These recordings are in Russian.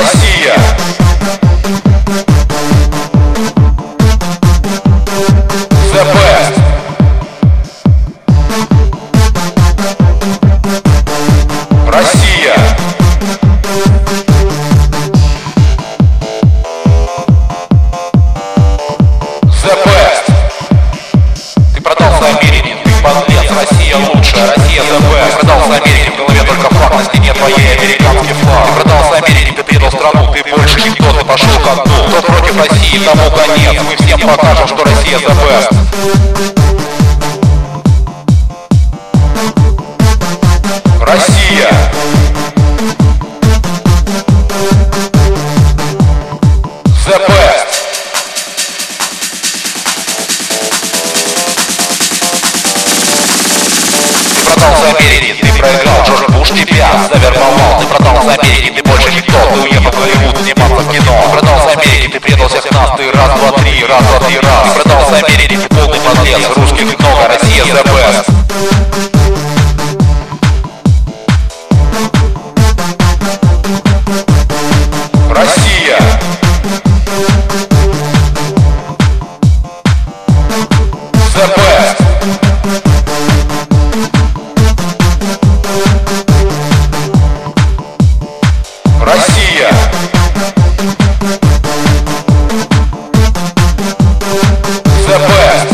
Россия. The best. Россия. The best. Ты продался Америке, ты подлец. Россия лучшая, Россия the best. Ты продался Америке, в голове только факт, на стене твоей американский флаг. Ты продался Америке, ты предал страну, ты больше никто, ты пошел ко дну. Кто против России, тому конец. Мы всем покажем, что Россия the best. Россия. The best. Ты продался Америке, ты проиграл, Джордж Буш тебя завербовал. Ты продался Америке, ты больше никто, ты уехал в Голливуд сниматься в кино. Ты продался Америке, ты предал всех нас, ты раз, два, три, раз, два, три, раз. Ты продался Америке, ты полный подлец, русских много, Россия the best. Россия. The best. Россия. The best.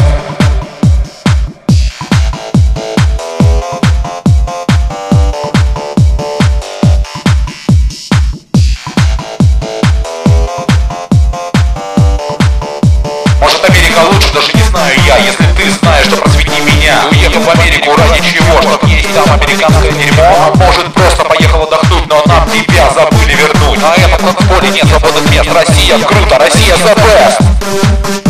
Может, Америка лучше, даже не знаю я. Если ты знаешь, то просвети меня. Ты уехал в Америку ради чего? Чтоб есть там американское дерьмо? А может, просто поехал отдохнуть, но нам тебя забыли вернуть. На этом танцполе нет свободных мест. Россия круто, Россия the best.